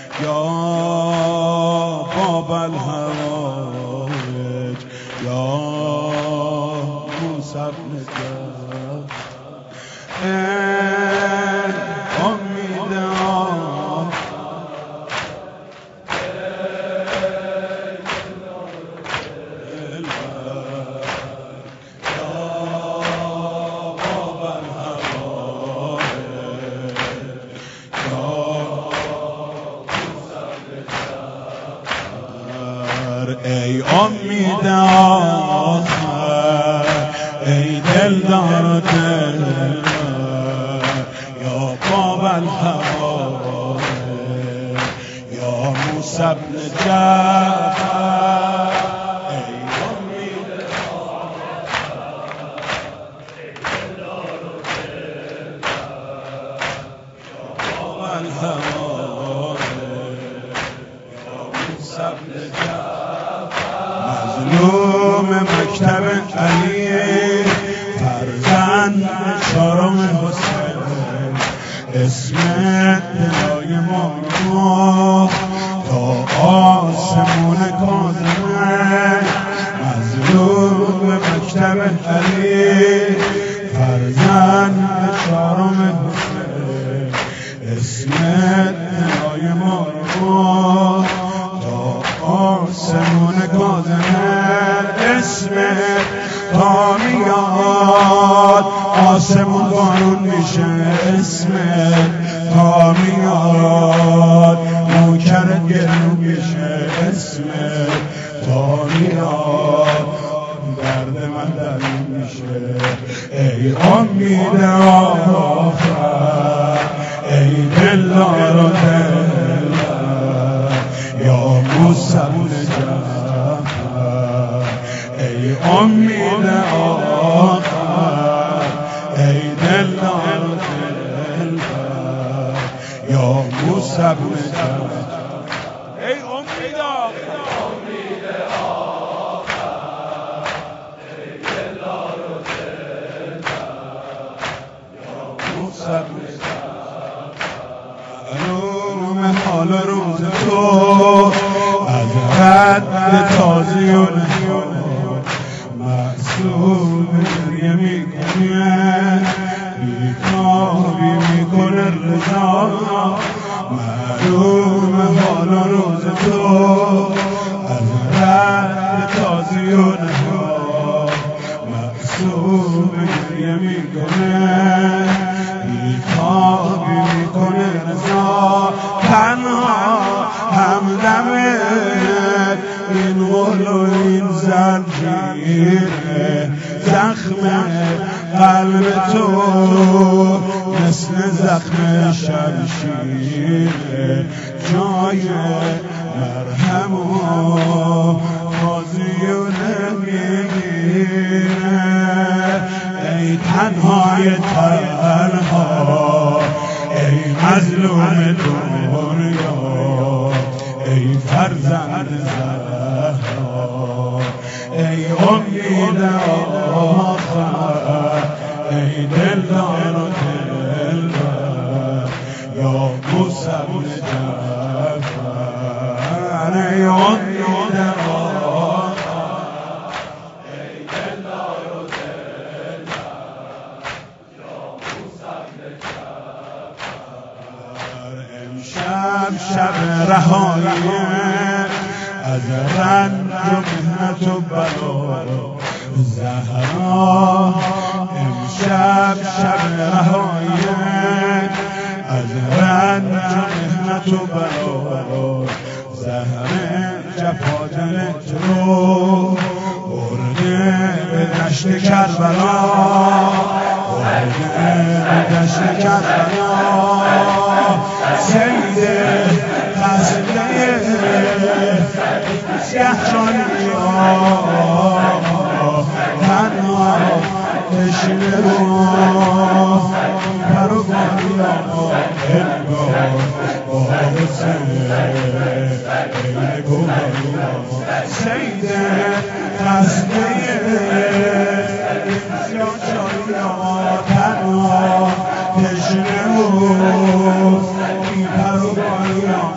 یا باب الحوائج یا موسی بن جعفر امید ای امید آخر ای دلدار دل یا باب الحوائج یا موسی بن جعفر ای امید آخر ای دلدار دل یا باب الحوائج یا موسی بن جعفر مظلوم مکتب علی فرزند چهارم حسین اسم دلای ما تا آسمون کاظمه مظلوم مکتب علی فرزند چهارم حسین اسم دلای ما آسمون کاظمه اسم تا میاد آسمون بارون میشه اسم تا میاد نوکرت گرون میشه اسم تا میاد درد من درون میشه ای امید آخر ای دلدار و یا موسی بن جعفر ای امید آخر ای دلدار و دلبر یا موسی بن جعفر ای امید آخر ای دلدار و دلبر یا موسی بن جعفر حال روز تو از رد تازی و نهان معصوم گریه میکنه بیتابی میکنه رضا معلوم حال روز تو از رد تازی و نهان معصوم گریه میکنه بیتابی میکنه رضا تنها همدمه این غل و این زنجیره زخم قلب تو مثل زخم شمشیره جای مرهم و تازی و نمیگیره ای تنهای تنها ای مظلوم دنیا ای فرزند زهرا ای امید آخر ای دلدار و دلبر یا موسی بن جعفر ای امید آخر ای دلدار و دلبر یا موسی بن جعفر امشب شب رهایی از رنج و مهنت و بلا زهرا امشب شب رهایی از رنج و مهنت و بلا زهر جفا جلت رو برده به دشت کربلا برده به دشت کربلا سید قصده سیه جانی تنها تشنه رو پر و باری انگار با حسین سید قصده سیاه جانی تنها تشنه رو پر و باری